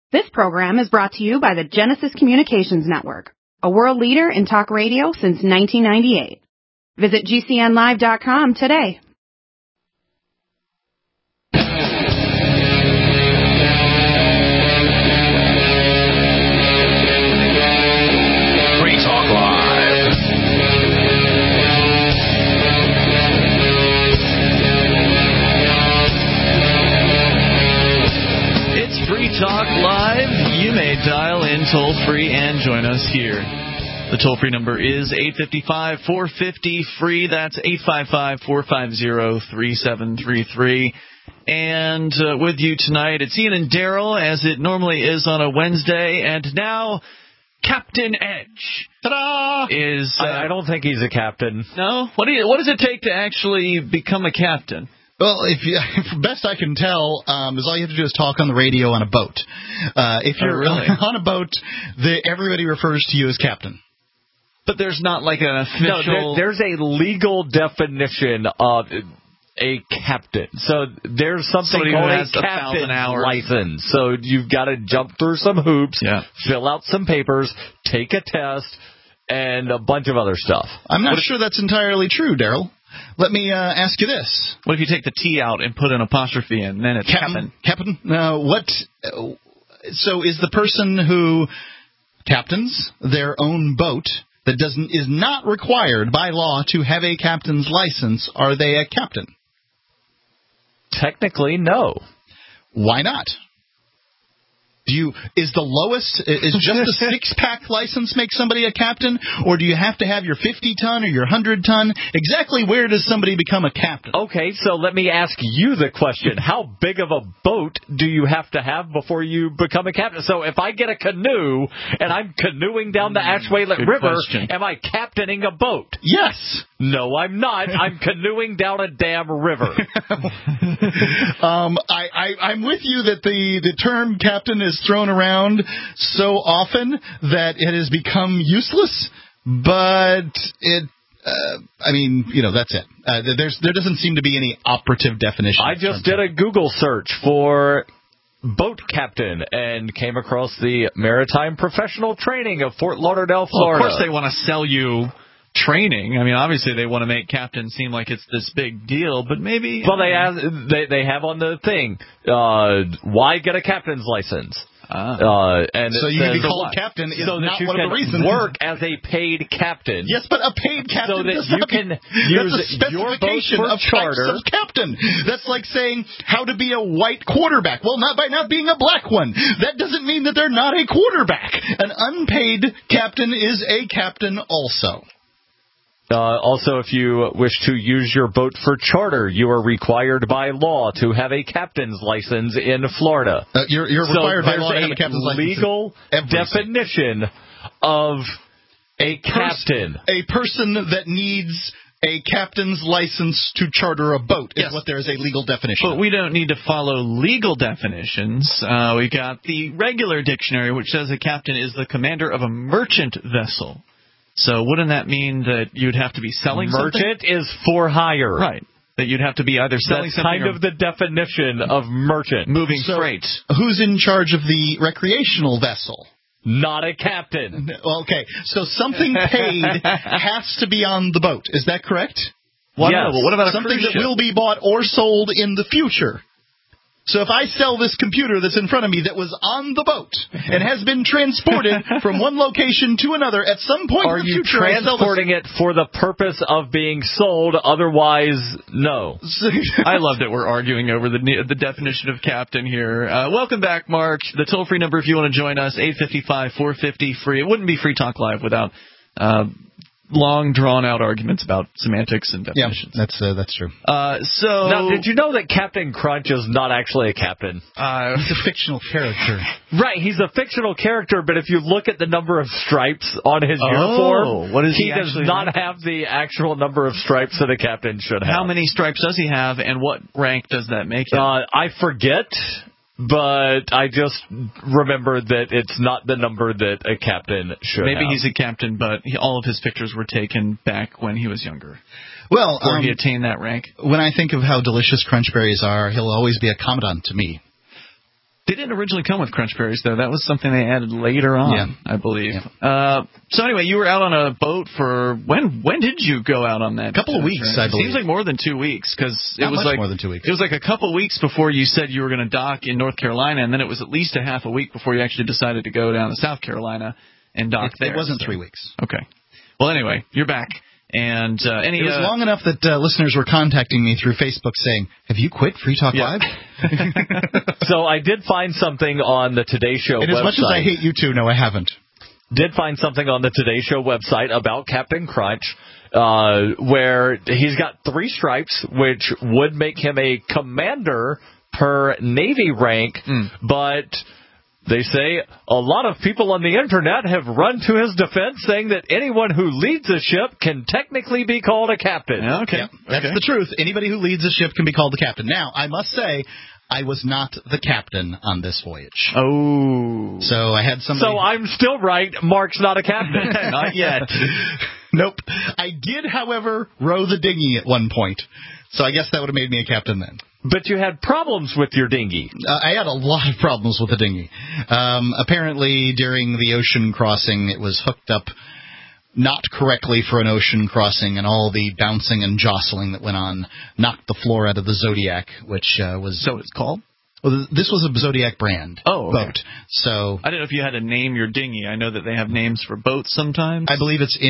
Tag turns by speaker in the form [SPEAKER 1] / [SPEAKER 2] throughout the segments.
[SPEAKER 1] This program is brought to you by the Genesis Communications Network, a world leader in talk radio since 1998. Visit GCNlive.com today.
[SPEAKER 2] Free Talk Live.
[SPEAKER 3] It's Free Talk Live. You may dial in toll-free and join us here. The toll-free number is 855-450-FREE. That's 855-450-3733. And with you tonight, it's Ian and Daryl, as it normally is on a Wednesday. And now, Captain Edge. Ta-da!
[SPEAKER 4] I don't think he's a captain.
[SPEAKER 3] No? What does it take to actually become a captain?
[SPEAKER 5] Well, best I can tell, is all you have to do is talk on the radio on a boat. If you're on a boat, everybody refers to you as captain.
[SPEAKER 3] But there's not like an official...
[SPEAKER 4] No, there's a legal definition of a captain. So there's something called a captain's license. So you've got to jump through some hoops, fill out some papers, take a test, and a bunch of other stuff.
[SPEAKER 5] I'm not sure that's entirely true, Daryl. Let me ask you this.
[SPEAKER 3] What if you take the T out and put an apostrophe in, then it's captain?
[SPEAKER 5] Captain? So is the person who captains their own boat that is not required by law to have a captain's license, are they a captain?
[SPEAKER 4] Technically, no.
[SPEAKER 5] Why not? Is the lowest, is just a six-pack license make somebody a captain, or do you have to have your 50-ton or your 100-ton? Exactly where does somebody become a captain?
[SPEAKER 4] Okay, so let me ask you the question. How big of a boat do you have to have before you become a captain? So if I get a canoe and I'm canoeing down the Ashwaylet River, am I captaining a boat?
[SPEAKER 5] Yes.
[SPEAKER 4] No, I'm not. I'm canoeing down a damn river.
[SPEAKER 5] I'm with you that the term captain is thrown around so often that it has become useless, but that's it. There doesn't seem to be any operative definition.
[SPEAKER 4] I just did a Google search for boat captain and came across the Maritime Professional Training of Fort Lauderdale, Florida.
[SPEAKER 3] Well, of course they want to sell you training. I mean, obviously they want to make captain seem like it's this big deal, but maybe...
[SPEAKER 4] Well, they have on the thing, why get a captain's license?
[SPEAKER 5] And so you can be called captain is not one of the reasons.
[SPEAKER 4] Work as a paid captain.
[SPEAKER 5] Yes, but a paid captain
[SPEAKER 4] so that you can use your boat for charter.
[SPEAKER 5] Of captain. That's like saying how to be a white quarterback. Well, not by not being a black one. That doesn't mean that they're not a quarterback. An unpaid captain is a captain also.
[SPEAKER 4] Also, if you wish to use your boat for charter, you are required by law to have a captain's license in Florida.
[SPEAKER 5] You're required by law to have a captain's license.
[SPEAKER 4] Legal definition of a captain.
[SPEAKER 5] A person that needs a captain's license to charter a boat is what there is a legal definition.
[SPEAKER 3] But we don't need to follow legal definitions. We got the regular dictionary, which says a captain is the commander of a merchant vessel. So wouldn't that mean that you'd have to be selling something?
[SPEAKER 4] Merchant is for hire.
[SPEAKER 3] Right. That you'd have to be either selling something
[SPEAKER 4] kind of the definition of merchant.
[SPEAKER 3] Moving freight.
[SPEAKER 5] Who's in charge of the recreational vessel?
[SPEAKER 4] Not a captain.
[SPEAKER 5] Okay. So something paid has to be on the boat. Is that correct?
[SPEAKER 3] Well, yes. No, but what about
[SPEAKER 5] something that will be bought or sold in the future? So if I sell this computer that's in front of me that was on the boat and has been transported from one location to another at some point in the future...
[SPEAKER 4] Are you transporting it for the purpose of being sold? Otherwise, no.
[SPEAKER 3] I love that we're arguing over the definition of captain here. Welcome back, Mark. The toll-free number if you want to join us, 855-450-FREE. It wouldn't be Free Talk Live without... long, drawn-out arguments about semantics and definitions.
[SPEAKER 5] Yeah, that's true.
[SPEAKER 4] Now, did you know that Captain Crunch is not actually a captain?
[SPEAKER 5] He's a fictional character.
[SPEAKER 4] Right, he's a fictional character, but if you look at the number of stripes on his uniform, he does not have the actual number of stripes that a captain should have.
[SPEAKER 3] How many stripes does he have, and what rank does that make him?
[SPEAKER 4] I forget. But I just remember that it's not the number that a captain should have.
[SPEAKER 3] Maybe he's a captain, but all of his pictures were taken back when he was younger.
[SPEAKER 5] Well,
[SPEAKER 3] Before he attained that rank.
[SPEAKER 5] When I think of how delicious crunch berries are, he'll always be a commandant to me.
[SPEAKER 3] They didn't originally come with crunch berries, though. That was something they added later on, I believe. Yeah. So anyway, you were out on a boat for when? When did you go out on that?
[SPEAKER 5] A couple of weeks, I believe.
[SPEAKER 3] It seems like more than 2 weeks, because it was
[SPEAKER 5] like more than 2 weeks.
[SPEAKER 3] It was like a couple weeks before you said you were going to dock in North Carolina, and then it was at least a half a week before you actually decided to go down to South Carolina and dock there.
[SPEAKER 5] It wasn't 3 weeks.
[SPEAKER 3] Okay. Well, anyway, you're back. And
[SPEAKER 5] it was long enough that listeners were contacting me through Facebook saying, "Have you quit Free Talk Live?"
[SPEAKER 4] So I did find something on the Today Show website.
[SPEAKER 5] As much as I hate you two, no, I haven't.
[SPEAKER 4] Did find something on the Today Show website about Captain Crunch, where he's got 3 stripes, which would make him a commander per Navy rank, but they say a lot of people on the Internet have run to his defense, saying that anyone who leads a ship can technically be called a captain.
[SPEAKER 3] Okay.
[SPEAKER 5] Yeah, that's the truth. Anybody who leads a ship can be called the captain. Now, I must say, I was not the captain on this voyage.
[SPEAKER 3] Oh.
[SPEAKER 5] So I had somebody...
[SPEAKER 4] So I'm still right. Mark's not a captain.
[SPEAKER 3] Not yet.
[SPEAKER 5] Nope. I did, however, row the dinghy at one point. So I guess that would have made me a captain then.
[SPEAKER 4] But you had problems with your dinghy.
[SPEAKER 5] I had a lot of problems with the dinghy. Apparently, during the ocean crossing, it was hooked up not correctly for an ocean crossing, and all the bouncing and jostling that went on knocked the floor out of the Zodiac, which was...
[SPEAKER 3] So it's called?
[SPEAKER 5] Well, this was a Zodiac brand boat. So
[SPEAKER 3] I don't know if you had to name your dinghy. I know that they have names for boats sometimes.
[SPEAKER 5] I believe it's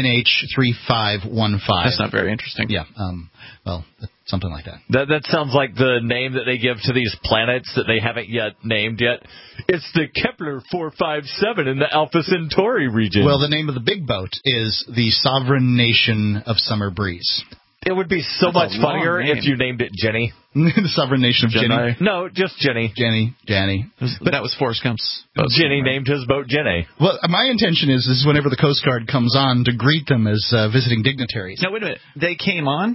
[SPEAKER 5] NH3515.
[SPEAKER 3] That's not very interesting.
[SPEAKER 5] Yeah. Well, something like that.
[SPEAKER 4] That sounds like the name that they give to these planets that they haven't yet named yet. It's the Kepler 457 in the Alpha Centauri region.
[SPEAKER 5] Well, the name of the big boat is the Sovereign Nation of Summer Breeze.
[SPEAKER 4] It would be so much funnier if you named it Jenny.
[SPEAKER 5] The Sovereign Nation of Jenny.
[SPEAKER 4] No, just Jenny.
[SPEAKER 5] Jenny.
[SPEAKER 3] But that was Forrest Gump's boat.
[SPEAKER 4] Jenny named his boat Jenny.
[SPEAKER 5] Well, my intention is whenever the Coast Guard comes on to greet them as visiting dignitaries.
[SPEAKER 3] Now, wait a minute. They came on?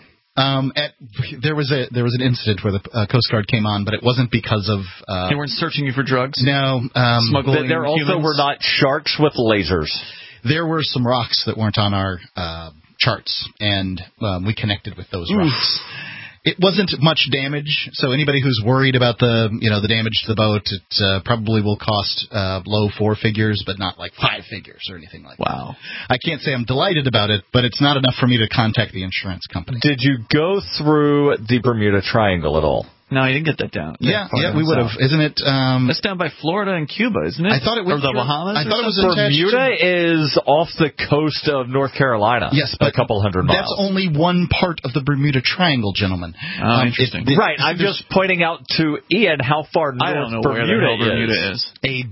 [SPEAKER 5] There was an incident where the Coast Guard came on, but it wasn't because of...
[SPEAKER 3] they weren't searching you for drugs?
[SPEAKER 5] No.
[SPEAKER 3] Smuggling
[SPEAKER 4] There also were not sharks with lasers.
[SPEAKER 5] There were some rocks that weren't on our charts, and we connected with those rocks. It wasn't much damage, so anybody who's worried about the damage to the boat, it probably will cost low 4 figures, but not like 5 figures or anything like that.
[SPEAKER 3] Wow.
[SPEAKER 5] I can't say I'm delighted about it, but it's not enough for me to contact the insurance company.
[SPEAKER 4] Did you go through the Bermuda Triangle at all?
[SPEAKER 3] No, you didn't get that down.
[SPEAKER 5] Yeah, we would have. Isn't it?
[SPEAKER 3] That's down by Florida and Cuba, isn't it?
[SPEAKER 5] I thought it was
[SPEAKER 3] the Bahamas.
[SPEAKER 5] I thought it was
[SPEAKER 4] Bermuda is off the coast of North Carolina.
[SPEAKER 5] Yes, but
[SPEAKER 4] a couple hundred miles.
[SPEAKER 5] That's only one part of the Bermuda Triangle, gentlemen.
[SPEAKER 3] Interesting.
[SPEAKER 4] Right, I'm just pointing out to Ian how far north
[SPEAKER 3] I don't know where the hell Bermuda is.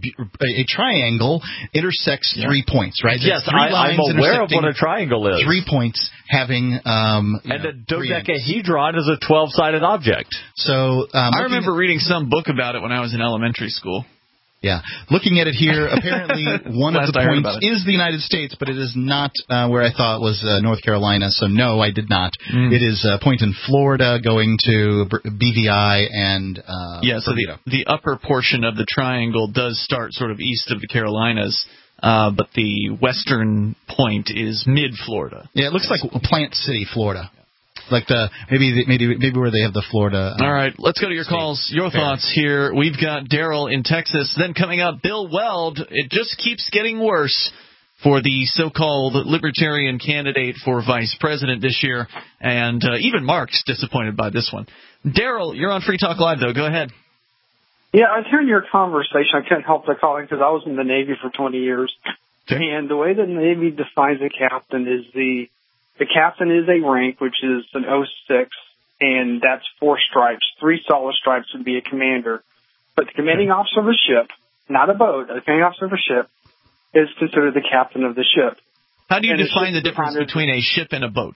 [SPEAKER 5] A triangle intersects 3 points, right?
[SPEAKER 4] Yes, I'm aware of what a triangle is.
[SPEAKER 5] 3 points having
[SPEAKER 4] and a dodecahedron is a 12-sided object.
[SPEAKER 5] So
[SPEAKER 3] I remember reading some book about it when I was in elementary school.
[SPEAKER 5] Yeah. Looking at it here, apparently one of the points is the United States, but it is not where I thought was North Carolina, so no, I did not. It is a point in Florida going to BVI and
[SPEAKER 3] so the upper portion of the triangle does start sort of east of the Carolinas, but the western point is mid-Florida.
[SPEAKER 5] Yeah, it looks like Plant City, Florida. Like maybe where they have the Florida.
[SPEAKER 3] All right, let's go to your calls. Your thoughts here. We've got Daryl in Texas. Then coming up, Bill Weld. It just keeps getting worse for the so-called libertarian candidate for vice president this year, and even Mark's disappointed by this one. Daryl, you're on Free Talk Live, though. Go ahead.
[SPEAKER 6] Yeah, I was hearing your conversation. I couldn't help but calling because I was in the Navy for 20 years, and the way the Navy defines a captain is the captain is a rank, which is an 06, and that's 4 stripes. 3 solid stripes would be a commander. But the commanding officer of a ship, not a boat, a commanding officer of a ship, is considered the captain of the ship.
[SPEAKER 3] How do you define the difference between a ship and a boat?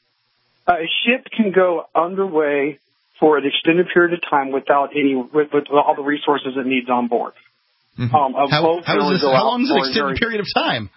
[SPEAKER 6] A ship can go underway for an extended period of time without with all the resources it needs on board.
[SPEAKER 5] Mm-hmm. How long is an extended period of time?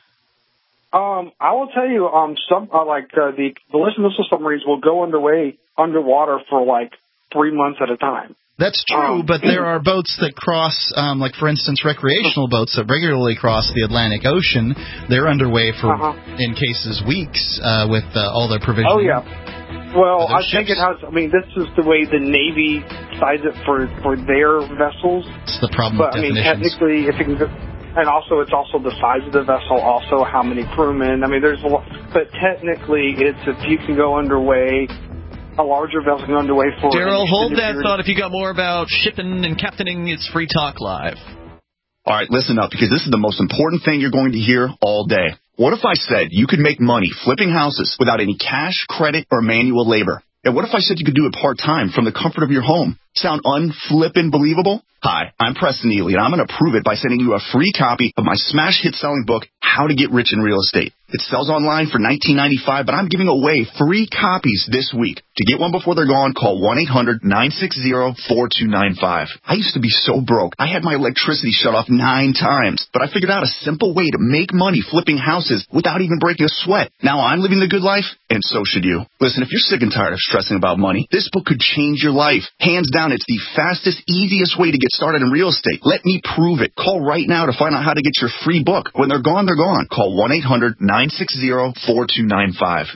[SPEAKER 6] I will tell you, the ballistic missile submarines will go underwater for like 3 months at a time.
[SPEAKER 5] That's true, but there are boats that cross, like for instance, recreational boats that regularly cross the Atlantic Ocean. They're underway for, in cases, weeks with all their provisioning.
[SPEAKER 6] Oh yeah. Well, I think it has. I mean, this is the way the Navy decides it for their vessels.
[SPEAKER 5] It's the problem.
[SPEAKER 6] But I mean, technically, if it can, and also it's also the size of the vessel, also how many crewmen. I mean, there's a lot. But technically, it's if you can go underway. A larger vessel can go underway for.
[SPEAKER 3] Daryl, hold that thought. If you got more about shipping and captaining, it's Free Talk Live.
[SPEAKER 7] All right, listen up, because this is the most important thing you're going to hear all day. What if I said you could make money flipping houses without any cash, credit, or manual labor? And what if I said you could do it part-time from the comfort of your home? Sound unflippin' believable? Hi, I'm Preston Ely, and I'm going to prove it by sending you a free copy of my smash hit selling book, How to Get Rich in Real Estate. It sells online for $19.95, but I'm giving away free copies this week. To get one before they're gone, call 1-800-960-4295. I used to be so broke. I had my electricity shut off 9 times, but I figured out a simple way to make money flipping houses without even breaking a sweat. Now I'm living the good life, and so should you. Listen, if you're sick and tired of stressing about money, this book could change your life. Hands down, it's the fastest, easiest way to get started in real estate. Let me prove it. Call right now to find out how to get your free book. When they're gone, they're gone. Call 1-800-960-4295.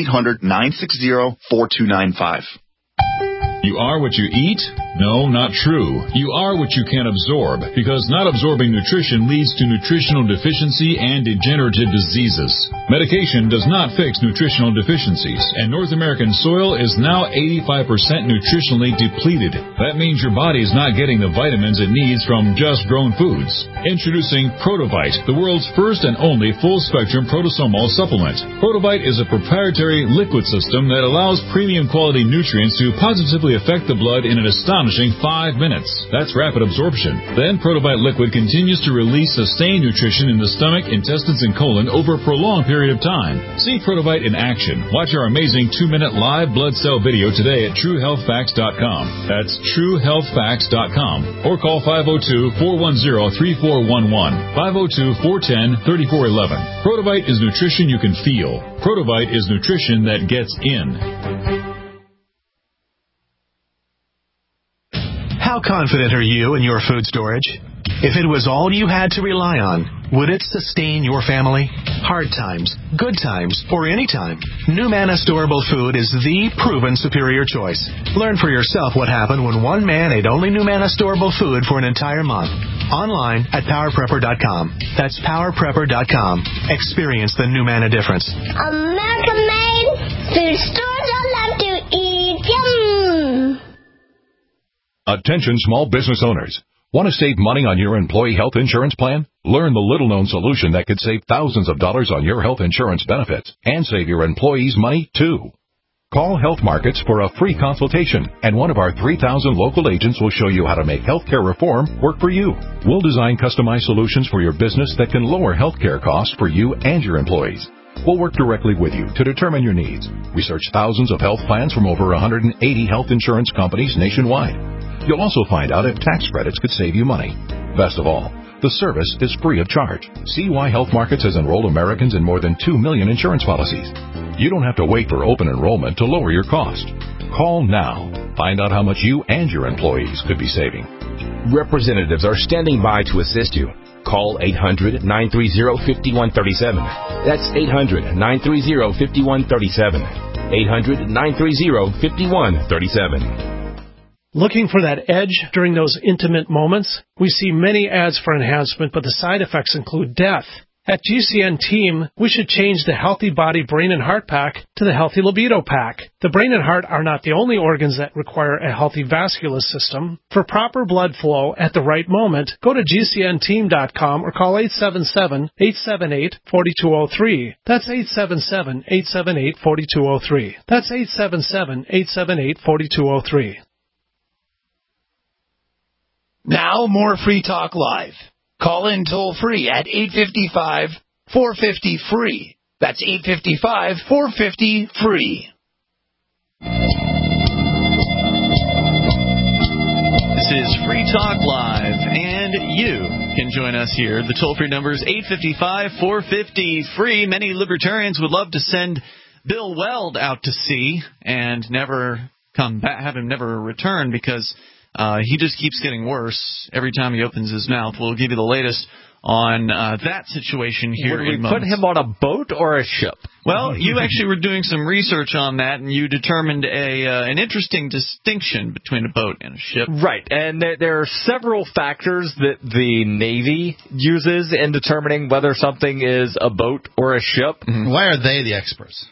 [SPEAKER 7] 1-800-960-4295.
[SPEAKER 8] You are what you eat? No, not true. You are what you can absorb, because not absorbing nutrition leads to nutritional deficiency and degenerative diseases. Medication does not fix nutritional deficiencies, and North American soil is now 85% nutritionally depleted. That means your body is not getting the vitamins it needs from just grown foods. Introducing Protovite, the world's first and only full-spectrum protosomal supplement. Protovite is a proprietary liquid system that allows premium quality nutrients to positively affect the blood in an astonishing 5 minutes. That's rapid absorption. Then Protovite liquid continues to release sustained nutrition in the stomach, intestines, and colon over a prolonged period of time. See Protovite in action. Watch our amazing 2-minute live blood cell video today at TrueHealthFacts.com. That's TrueHealthFacts.com. Or call 502-410-3411. 502-410-3411. Protovite is nutrition you can feel. Protovite is nutrition that gets in.
[SPEAKER 9] How confident are you in your food storage? If it was all you had to rely on, would it sustain your family? Hard times, good times, or any time, NuManna Storable Food is the proven superior choice. Learn for yourself what happened when one man ate only NuManna Storable Food for an entire month. Online at PowerPrepper.com. That's PowerPrepper.com. Experience the NuManna difference.
[SPEAKER 10] American-made food stores I love to eat. Yum!
[SPEAKER 11] Attention small business owners. Want to save money on your employee health insurance plan? Learn the little-known solution that could save thousands of dollars on your health insurance benefits and save your employees money, too. Call Health Markets for a free consultation, and one of our 3,000 local agents will show you how to make healthcare reform work for you. We'll design customized solutions for your business that can lower healthcare costs for you and your employees. We'll work directly with you to determine your needs. Research thousands of health plans from over 180 health insurance companies nationwide. You'll also find out if tax credits could save you money. Best of all, the service is free of charge. See why Health Markets has enrolled Americans in more than 2 million insurance policies. You don't have to wait for open enrollment to lower your cost. Call now. Find out how much you and your employees could be saving.
[SPEAKER 12] Representatives are standing by to assist you. Call 800-930-5137. That's 800-930-5137. 800-930-5137.
[SPEAKER 13] Looking for that edge during those intimate moments? We see many ads for enhancement, but the side effects include death. At GCN Team, we should change the Healthy Body, Brain, and Heart Pack to the Healthy Libido Pack. The brain and heart are not the only organs that require a healthy vascular system. For proper blood flow at the right moment, go to GCNteam.com or call 877-878-4203. That's 877-878-4203. That's 877-878-4203.
[SPEAKER 14] Now, more Free Talk Live. Call in toll-free at 855-450-FREE. That's 855-450-FREE.
[SPEAKER 3] This is Free Talk Live, and you can join us here. The toll-free number is 855-450-FREE. Many libertarians would love to send Bill Weld out to sea and never come back, have him never return, because He just keeps getting worse every time he opens his mouth. We'll give you the latest on that situation here.
[SPEAKER 4] Would we put him on a boat or a ship?
[SPEAKER 3] Well, you actually were doing some research on that, and you determined an interesting distinction between a boat and a ship.
[SPEAKER 4] Right, and there are several factors that the Navy uses in determining whether something is a boat or a ship.
[SPEAKER 5] Mm-hmm. Why are they the experts?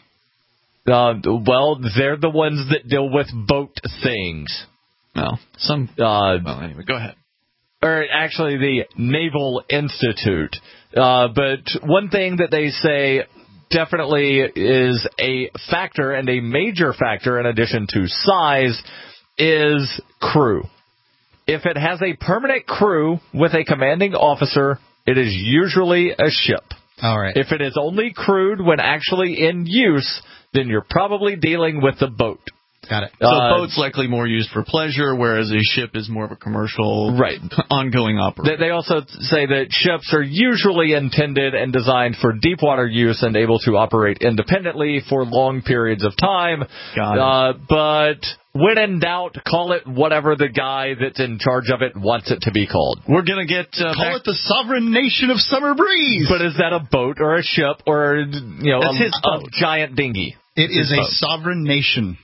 [SPEAKER 4] Well, they're the ones that deal with boat things.
[SPEAKER 3] Well, anyway, go ahead.
[SPEAKER 4] Or actually the Naval Institute. But one thing that they say definitely is a factor, and a major factor in addition to size, is crew. If it has a permanent crew with a commanding officer, it is usually a ship.
[SPEAKER 5] All right.
[SPEAKER 4] If it is only crewed when actually in use, then you're probably dealing with a boat.
[SPEAKER 5] Got it.
[SPEAKER 3] So a boat's likely more used for pleasure, whereas a ship is more of a commercial, ongoing operation.
[SPEAKER 4] They also say that ships are usually intended and designed for deep water use and able to operate independently for long periods of time. But when in doubt, call it whatever the guy that's in charge of it wants it to be called.
[SPEAKER 3] We're going to get
[SPEAKER 5] call it the sovereign nation of summer breeze.
[SPEAKER 4] But is that a boat or a ship or a giant dinghy?
[SPEAKER 5] It is a sovereign nation.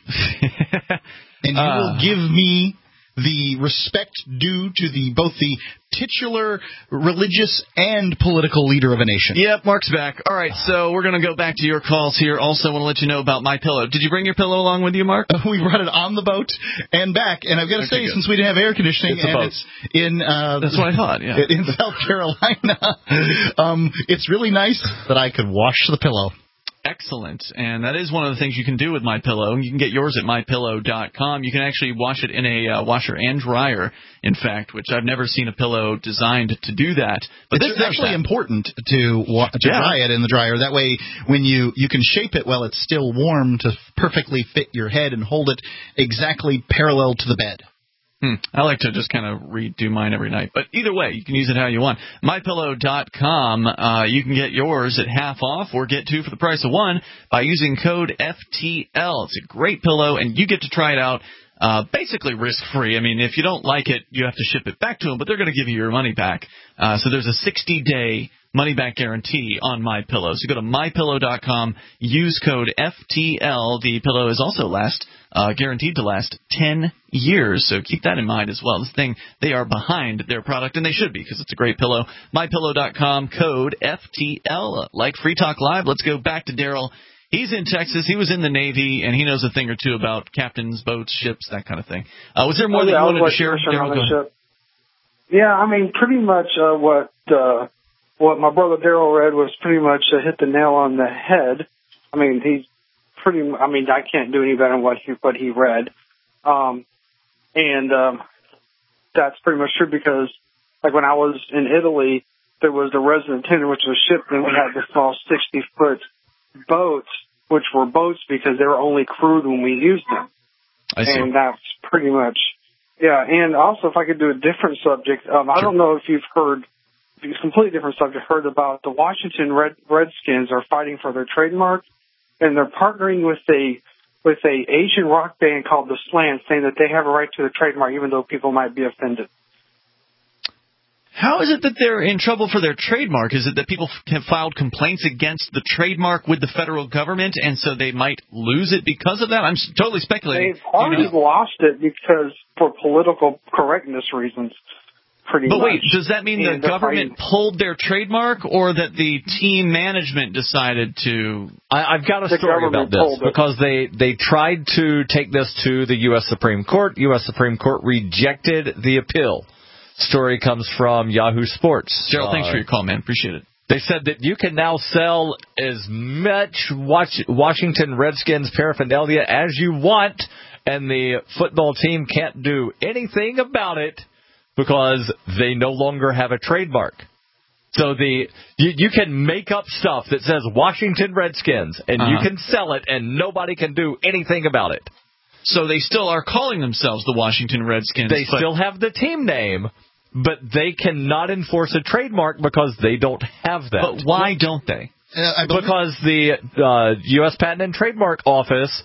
[SPEAKER 5] And you will give me the respect due to both the titular religious and political leader of a nation.
[SPEAKER 3] Yep, Mark's back. All right, so we're going to go back to your calls here. Also want to let you know about MyPillow. Did you bring your pillow along with you, Mark?
[SPEAKER 5] We brought it on the boat and back. And I've got to say, since we didn't have air conditioning, it's in
[SPEAKER 3] that's what I thought, yeah.
[SPEAKER 5] In South Carolina, it's really nice that I could wash the pillow.
[SPEAKER 3] Excellent. And that is one of the things you can do with MyPillow. You can get yours at MyPillow.com. You can actually wash it in a washer and dryer, in fact, which I've never seen a pillow designed to do that. But
[SPEAKER 5] it's actually important to dry it in the dryer. That way, when you can shape it while it's still warm to perfectly fit your head and hold it exactly parallel to the bed.
[SPEAKER 3] I like to just kind of redo mine every night. But either way, you can use it how you want. MyPillow.com, you can get yours at half off or get two for the price of one by using code FTL. It's a great pillow, and you get to try it out basically risk-free. I mean, if you don't like it, you have to ship it back to them, but they're going to give you your money back. So there's a 60-day money-back guarantee on MyPillow. So go to MyPillow.com, use code FTL. The pillow is also guaranteed to last 10 years, so keep that in mind as well. This thing, they are behind their product, and they should be, because it's a great pillow. MyPillow.com, code FTL. Like Free Talk Live, let's go back to Daryl. He's in Texas. He was in the Navy, and he knows a thing or two about captains, boats, ships, that kind of thing. Was there more that you wanted to share? Daryl,
[SPEAKER 6] yeah, I mean, pretty much what my brother Daryl read was pretty much hit the nail on the head. I mean, I can't do any better than what he read. That's pretty much true because, like, when I was in Italy, there was the resident tender, which was shipped, and we had the small 60-foot boats, which were boats because they were only crewed when we used them.
[SPEAKER 3] I see.
[SPEAKER 6] And that's pretty much, yeah. And also, if I could do a different subject, I don't know if you've heard, it's a completely different subject, heard about the Washington Redskins are fighting for their trademark, and they're partnering with a Asian rock band called the Slants, saying that they have a right to the trademark, even though people might be offended.
[SPEAKER 3] How is it that they're in trouble for their trademark? Is it that people have filed complaints against the trademark with the federal government, and so they might lose it because of that? I'm totally speculating.
[SPEAKER 6] They've already lost it because for political correctness reasons.
[SPEAKER 3] But wait, does that mean the government pulled their trademark, or that the team management decided to?
[SPEAKER 4] I've got a story about this because they tried to take this to the U.S. Supreme Court. U.S. Supreme Court rejected the appeal. Story comes from Yahoo Sports.
[SPEAKER 3] Gerald, thanks for your call, man. Appreciate it.
[SPEAKER 4] They said that you can now sell as much Washington Redskins paraphernalia as you want, and the football team can't do anything about it because they no longer have a trademark. So you can make up stuff that says Washington Redskins, and you can sell it, and nobody can do anything about it.
[SPEAKER 3] So they still are calling themselves the Washington Redskins.
[SPEAKER 4] They still have the team name, but they cannot enforce a trademark because they don't have that.
[SPEAKER 3] But why don't they?
[SPEAKER 4] Because the U.S. Patent and Trademark Office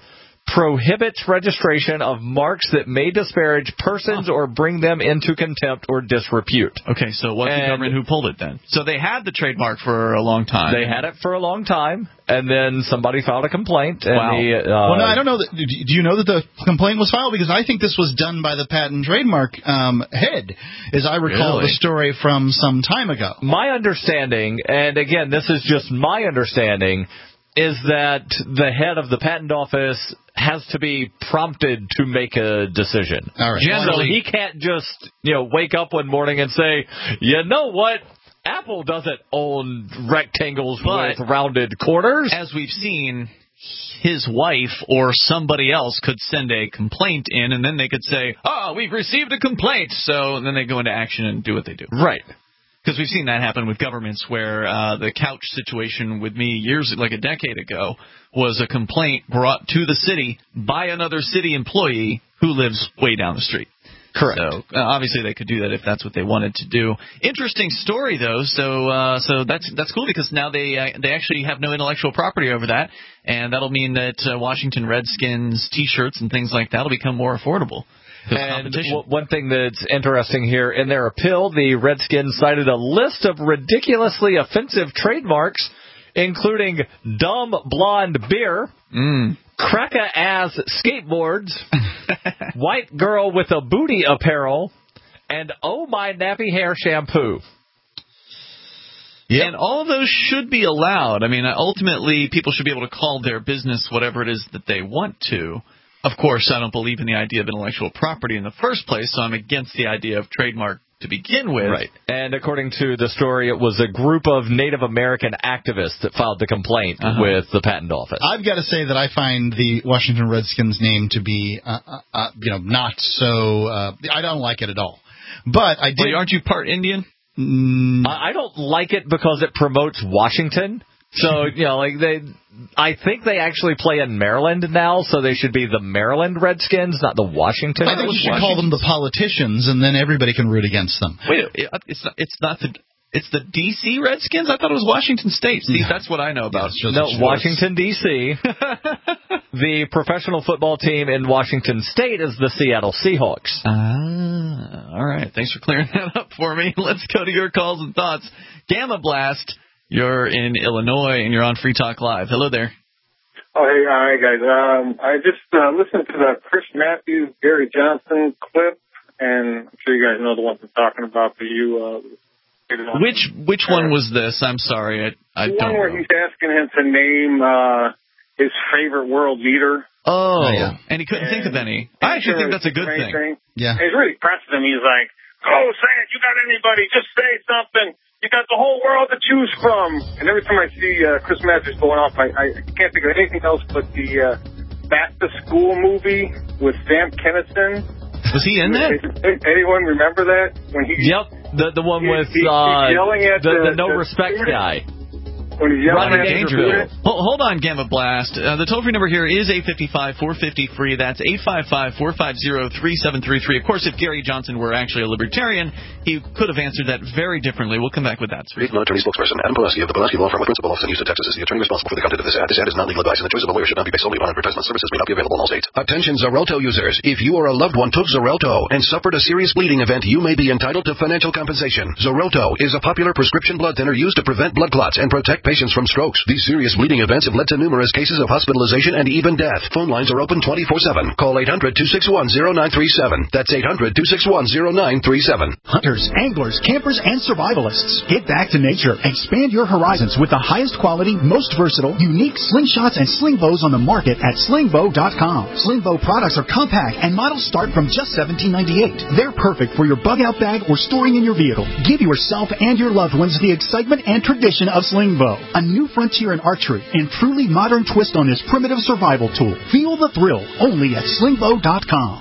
[SPEAKER 4] prohibits registration of marks that may disparage persons or bring them into contempt or disrepute.
[SPEAKER 3] Okay, so what's the government who pulled it then? So they had the trademark for a long time.
[SPEAKER 4] They had it for a long time, and then somebody filed a complaint. And
[SPEAKER 3] Wow.
[SPEAKER 5] Well, no, I don't know. Do you know that the complaint was filed? Because I think this was done by the Patent and Trademark head, as I recall the story from some time ago.
[SPEAKER 4] My understanding, and again, this is just my understanding, is that the head of the patent office has to be prompted to make a decision.
[SPEAKER 5] All right.
[SPEAKER 4] Generally, he can't just, wake up one morning and say, you know what? Apple doesn't own rectangles with rounded corners.
[SPEAKER 3] As we've seen, his wife or somebody else could send a complaint in, and then they could say, we've received a complaint. So then they go into action and do what they do.
[SPEAKER 4] Right.
[SPEAKER 3] Because we've seen that happen with governments where the couch situation with me like a decade ago was a complaint brought to the city by another city employee who lives way down the street.
[SPEAKER 4] Correct.
[SPEAKER 3] So obviously they could do that if that's what they wanted to do. Interesting story though. So that's cool because now they actually have no intellectual property over that, and that'll mean that Washington Redskins T-shirts and things like that will become more affordable.
[SPEAKER 4] And one thing that's interesting here, in their appeal, the Redskins cited a list of ridiculously offensive trademarks, including dumb blonde beer, cracker-ass skateboards, white girl with a booty apparel, and oh my nappy hair shampoo.
[SPEAKER 3] Yeah. And all of those should be allowed. I mean, ultimately, people should be able to call their business whatever it is that they want to. Of course, I don't believe in the idea of intellectual property in the first place, so I'm against the idea of trademark to begin with.
[SPEAKER 4] Right. And according to the story, it was a group of Native American activists that filed the complaint with the patent office.
[SPEAKER 5] I've got to say that I find the Washington Redskins name to be, not so. I don't like it at all. But I did.
[SPEAKER 3] Well, aren't you part Indian?
[SPEAKER 4] I don't like it because it promotes Washington. So, I think they actually play in Maryland now, so they should be the Maryland Redskins, not the Washington.
[SPEAKER 5] I think you should call them the politicians, and then everybody can root against them.
[SPEAKER 3] Wait, it's the D.C. Redskins? I thought it was Washington State. See, that's what I know about.
[SPEAKER 4] No, Washington, D.C. The professional football team in Washington State is the Seattle Seahawks.
[SPEAKER 3] All right. Thanks for clearing that up for me. Let's go to your calls and thoughts. Gamma Blast. You're in Illinois, and you're on Free Talk Live. Hello there.
[SPEAKER 15] Oh, hey, all right, guys. I just listened to the Chris Matthews, Gary Johnson clip, and I'm sure you guys know the ones I'm talking about. But
[SPEAKER 3] which one was this? I'm sorry, I don't know.
[SPEAKER 15] The one where he's asking him to name his favorite world leader.
[SPEAKER 3] Oh, yeah. And he couldn't think of any. I actually think that's a good thing.
[SPEAKER 5] Yeah.
[SPEAKER 15] And he's really pressing him. He's like, "Oh, say it. You got anybody? Just say something. You got the whole world to choose from." And every time I see Chris Matthews going off, I can't think of anything else but the Back to School movie with Sam Kinison.
[SPEAKER 3] Was he in that?
[SPEAKER 15] Anyone remember that? When
[SPEAKER 4] the one with
[SPEAKER 15] he's yelling at
[SPEAKER 4] the no respect guy.
[SPEAKER 15] When he's yelling at
[SPEAKER 3] Dangerfield. Hold on, Gamma Blast. The toll-free number here is 855-450-FREE. That's 855-450-3733. Of course, if Gary Johnson were actually a libertarian, he could have answered that very differently. We'll come back with that.
[SPEAKER 16] Law attorney spokesperson Adam Pulaski of the Pulaski Law Firm with principal office in Houston, Texas, is the attorney responsible for the content of this ad. This ad is not legal advice, and the choice of a lawyer should not be based solely upon advertisement. Services may not be available in all states. Attention Xarelto users. If you or a loved one took Xarelto and suffered a serious bleeding event, you may be entitled to financial compensation. Xarelto is a popular prescription blood thinner used to prevent blood clots and protect patients from strokes. These serious bleeding events have led to numerous cases of hospitalization and even death. Phone lines are open 24/7. Call 800-261-0937. That's 800-261-0937.
[SPEAKER 17] Hunters, anglers, campers, and survivalists. Get back to nature. Expand your horizons with the highest quality, most versatile, unique slingshots and sling bows on the market at slingbow.com. Slingbow products are compact and models start from just $17.98. They're perfect for your bug-out bag or storing in your vehicle. Give yourself and your loved ones the excitement and tradition of Slingbow. A new frontier in archery and truly modern twist on this primitive survival tool. Feel the thrill only at slingbow.com.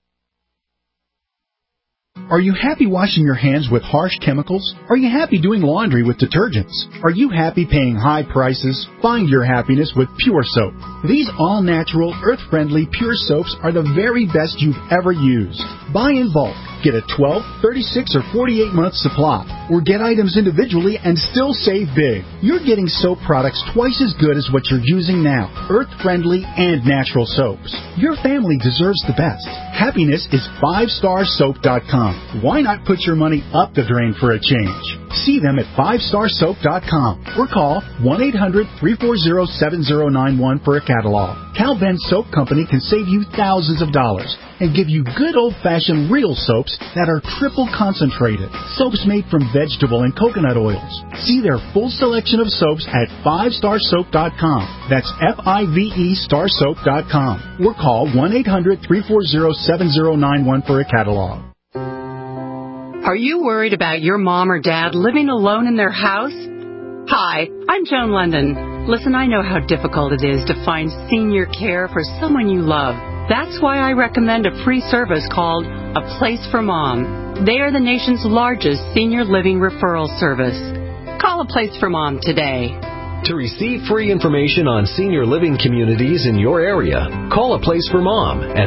[SPEAKER 17] Are you happy washing your hands with harsh chemicals? Are you happy doing laundry with detergents? Are you happy paying high prices? Find your happiness with Pure Soap. These all-natural, earth-friendly Pure Soaps are the very best you've ever used. Buy in bulk. Get a 12, 36, or 48-month supply. Or get items individually and still save big. You're getting soap products twice as good as what you're using now. Earth-friendly and natural soaps. Your family deserves the best. Happiness is 5starsoap.com. Why not put your money up the drain for a change? See them at 5starsoap.com or call 1-800-340-7091 for a catalog. Cal Ben Soap Company can save you thousands of dollars and give you good old-fashioned real soaps that are triple concentrated. Soaps made from vegetable and coconut oils. See their full selection of soaps at 5starsoap.com. That's F-I-V-E starsoap.com. Or call 1-800-340-7091 for a catalog.
[SPEAKER 18] Are you worried about your mom or dad living alone in their house? Hi, I'm Joan London. Listen, I know how difficult it is to find senior care for someone you love. That's why I recommend a free service called A Place for Mom. They are the nation's largest senior living referral service. Call A Place for Mom today.
[SPEAKER 19] To receive free information on senior living communities in your area, call A Place for Mom at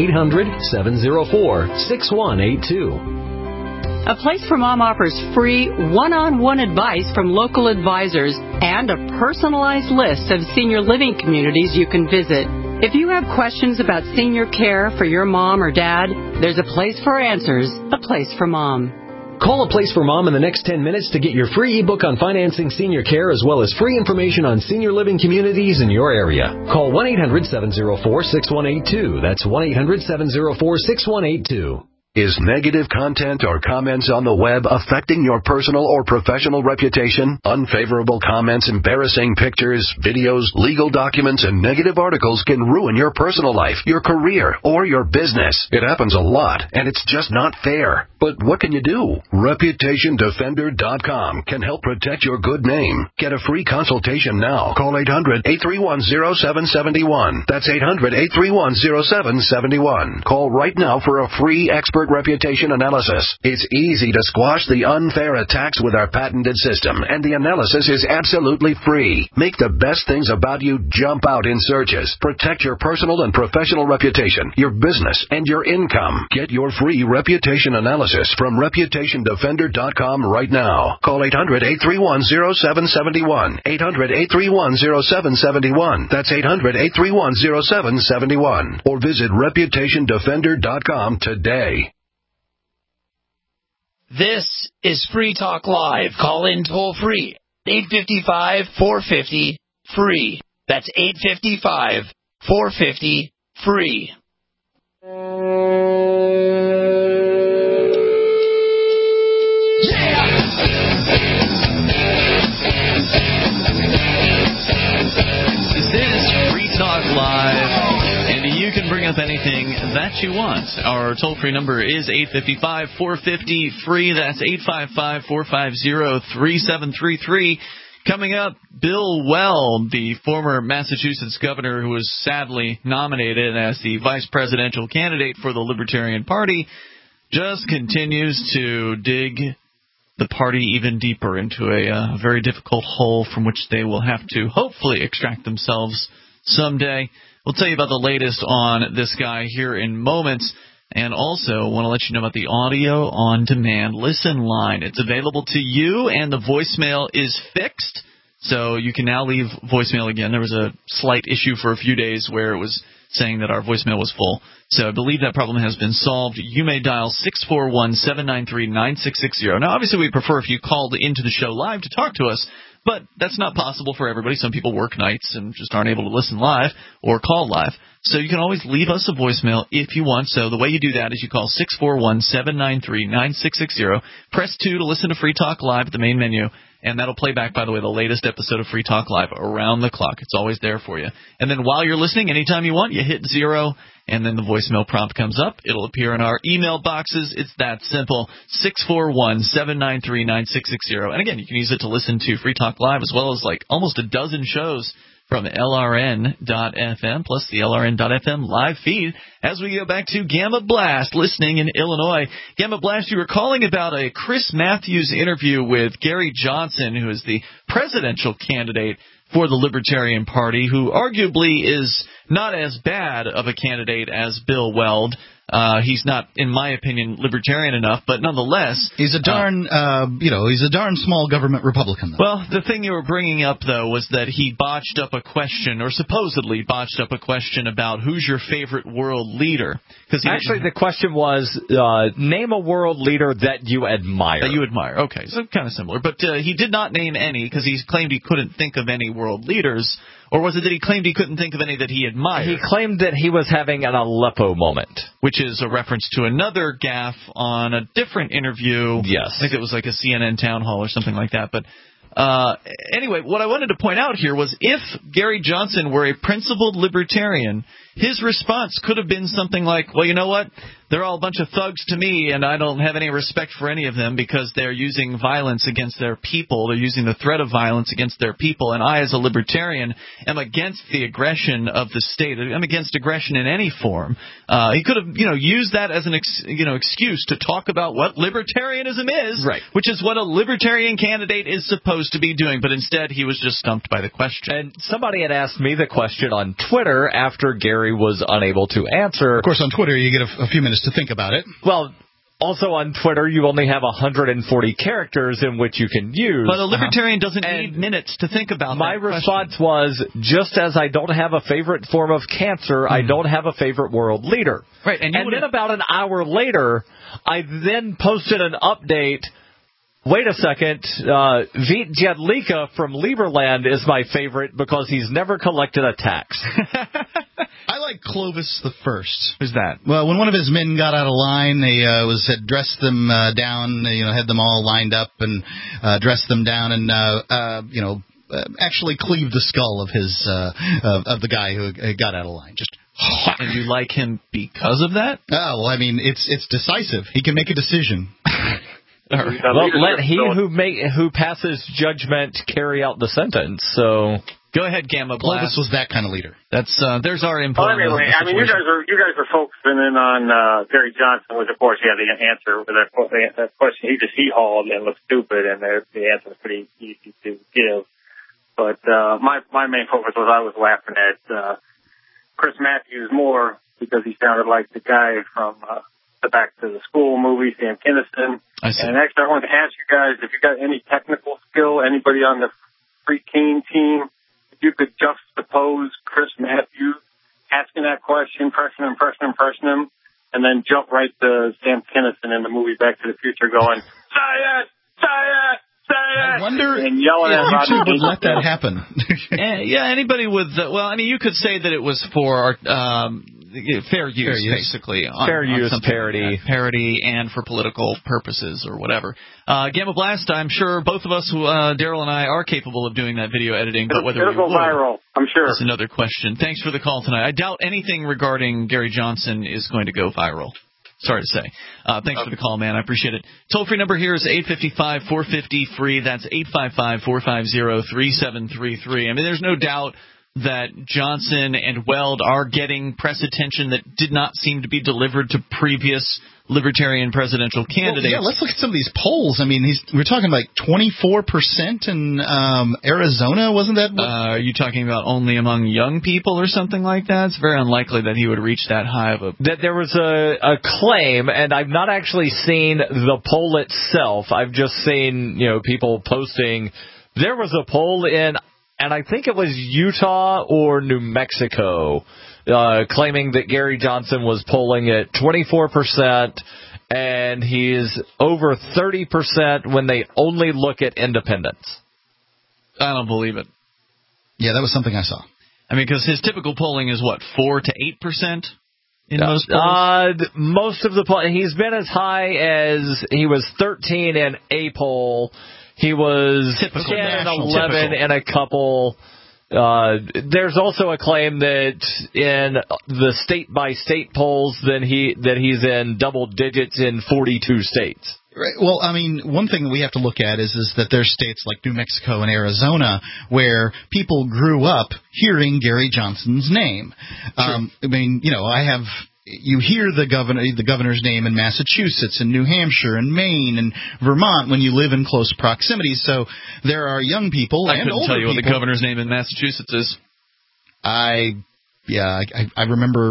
[SPEAKER 19] 1-800-704-6182.
[SPEAKER 18] A Place for Mom offers free one-on-one advice from local advisors and a personalized list of senior living communities you can visit. If you have questions about senior care for your mom or dad, there's a place for answers, A Place for Mom.
[SPEAKER 19] Call A Place for Mom in the next 10 minutes to get your free ebook on financing senior care as well as free information on senior living communities in your area. Call 1-800-704-6182. That's 1-800-704-6182.
[SPEAKER 16] Is negative content or comments on the web affecting your personal or professional reputation? Unfavorable comments, embarrassing pictures, videos, legal documents, and negative articles can ruin your personal life, your career, or your business. It happens a lot, and it's just not fair. But what can you do? ReputationDefender.com can help protect your good name. Get a free consultation now. Call 800-831-0771. That's 800-831-0771. Call right now for a free expert reputation analysis. It's easy to squash the unfair attacks with our patented system, and the analysis is absolutely free. Make the best things about you jump out in searches. Protect your personal and professional reputation, your business, and your income. Get your free reputation analysis from ReputationDefender.com right now. Call 800-831-0771. 800-831-0771. That's 800-831-0771. Or visit ReputationDefender.com today.
[SPEAKER 14] This is Free Talk Live. Call in toll free. 855-450-FREE. That's 855-450-FREE.
[SPEAKER 3] This is Free Talk Live. You can bring up anything that you want. Our toll-free number is 855-450-FREE. That's 855-450-3733. Coming up, Bill Weld, the former Massachusetts governor who was sadly nominated as the vice presidential candidate for the Libertarian Party, just continues to dig the party even deeper into a very difficult hole from which they will have to hopefully extract themselves someday. We'll tell you about the latest on this guy here in moments, and also want to let you know about the audio on demand listen line. It's available to you, and the voicemail is fixed, so you can now leave voicemail again. There was a slight issue for a few days where it was saying that our voicemail was full, so I believe that problem has been solved. You may dial 641-793-9660. Now, obviously, we prefer if you called into the show live to talk to us, but that's not possible for everybody. Some people work nights and just aren't able to listen live or call live. So you can always leave us a voicemail if you want. So the way you do that is you call 641-793-9660. Press 2 to listen to Free Talk Live at the main menu. And that'll play back, by the way, the latest episode of Free Talk Live around the clock. It's always there for you. And then while you're listening, anytime you want, you hit 0, and then the voicemail prompt comes up. It'll appear in our email boxes. It's that simple, 641-793-9660. And again, you can use it to listen to Free Talk Live as well as like almost a dozen shows from LRN.FM, plus the LRN.FM live feed, as we go back to Gamma Blast, listening in Illinois. Gamma Blast, you were calling about a Chris Matthews interview with Gary Johnson, who is the presidential candidate for the Libertarian Party, who arguably is not as bad of a candidate as Bill Weld. He's not, in my opinion, libertarian enough, but nonetheless,
[SPEAKER 5] he's a darn, he's a darn small government Republican. Though.
[SPEAKER 3] Well, the thing you were bringing up though was that he botched up a question, or supposedly botched up a question about who's your favorite world leader.
[SPEAKER 4] Actually, the question was, name a world leader that you admire.
[SPEAKER 3] That you admire. Okay, so kind of similar, but he did not name any because he claimed he couldn't think of any world leaders. Or was it that he claimed he couldn't think of any that he admired?
[SPEAKER 4] He claimed that he was having an Aleppo moment.
[SPEAKER 3] Which is a reference to another gaffe on a different interview.
[SPEAKER 4] Yes.
[SPEAKER 3] I think it was like a CNN town hall or something like that. But anyway, what I wanted to point out here was if Gary Johnson were a principled libertarian, his response could have been something like, well, you know what? They're all a bunch of thugs to me, and I don't have any respect for any of them because they're using violence against their people. They're using the threat of violence against their people, and I, as a libertarian, am against the aggression of the state. I'm against aggression in any form. He could have, used that as an excuse to talk about what libertarianism is,
[SPEAKER 4] right,
[SPEAKER 3] which is what a libertarian candidate is supposed to be doing. But instead, he was just stumped by the question.
[SPEAKER 4] And somebody had asked me the question on Twitter after Gary was unable to answer.
[SPEAKER 5] Of course, on Twitter, you get a few minutes to think about it.
[SPEAKER 4] Well, also on Twitter, you only have 140 characters in which you can use.
[SPEAKER 3] But a libertarian doesn't need minutes to think about that.
[SPEAKER 4] My response was, just as I don't have a favorite form of cancer, I don't have a favorite world leader.
[SPEAKER 3] Right, and
[SPEAKER 4] then about an hour later, I then posted an update. Wait a second, Vít Jedlička from Lieberland is my favorite because he's never collected a tax.
[SPEAKER 5] I like Clovis the First.
[SPEAKER 3] Who's that?
[SPEAKER 5] Well, when one of his men got out of line, they had dressed them down, had them all lined up and dressed them down and, actually cleaved the skull of his of the guy who got out of line. Just.
[SPEAKER 3] And you like him because of that?
[SPEAKER 5] Oh, well, I mean, it's decisive. He can make a decision.
[SPEAKER 4] Well, let he who passes judgment carry out the sentence. So
[SPEAKER 3] go ahead, Gamma Blast.
[SPEAKER 5] Clovis was that kind of leader.
[SPEAKER 3] That's there's our input.
[SPEAKER 15] Well, anyway, I mean, you guys are focusing in on Gary Johnson, which of course he had the answer for that question. He just hauled and looked stupid, and the answer was pretty easy to give. But my main focus was I was laughing at Chris Matthews more because he sounded like the guy from the Back to the School movie, Sam Kinison. And actually, I wanted to ask you guys if you got any technical skill, anybody on the Free Keene team, if you could juxtapose Chris Matthews asking that question, pressing him, and then jump right to Sam Kinison in the movie Back to the Future going, say it!
[SPEAKER 5] I wonder
[SPEAKER 15] and yelling at
[SPEAKER 5] YouTube would let that happen.
[SPEAKER 3] Yeah, anybody with, you could say that it was for fair use, basically.
[SPEAKER 4] Fair use, parody.
[SPEAKER 3] Parody, and for political purposes or whatever. Gamma Blast, I'm sure both of us, Daryl and I, are capable of doing that video editing, but whether
[SPEAKER 15] it'll go viral, I'm sure.
[SPEAKER 3] That's another question. Thanks for the call tonight. I doubt anything regarding Gary Johnson is going to go viral. Sorry to say. Thanks for the call, man. I appreciate it. Toll-free number here is 855-450-FREE. That's 855-450-3733. I mean, there's no doubt that Johnson and Weld are getting press attention that did not seem to be delivered to previous libertarian presidential candidates.
[SPEAKER 5] Well, yeah, let's look at some of these polls. I mean, we're talking like 24% in Arizona, wasn't that?
[SPEAKER 3] Are you talking about only among young people or something like that? It's very unlikely that he would reach that high of a...
[SPEAKER 4] That there was a claim, and I've not actually seen the poll itself. I've just seen, people posting. There was a poll in, and I think it was Utah or New Mexico, claiming that Gary Johnson was polling at 24%, and he's over 30% when they only look at independents.
[SPEAKER 3] I don't believe it.
[SPEAKER 5] Yeah, that was something I saw.
[SPEAKER 3] I mean, because his typical polling is, 4 to 8% in most polls?
[SPEAKER 4] Most of the polls. He's been as high as he was 13 in a poll. He was 10 and 11 in a couple. There's also a claim that in the state-by-state polls that he's in double digits in 42 states.
[SPEAKER 5] Right. Well, I mean, one thing that we have to look at is that there's states like New Mexico and Arizona where people grew up hearing Gary Johnson's name. I mean, you hear the governor's name in Massachusetts and New Hampshire and Maine and Vermont when you live in close proximity. So there are young people and older people.
[SPEAKER 3] I couldn't tell you what the governor's name in Massachusetts is.
[SPEAKER 5] I remember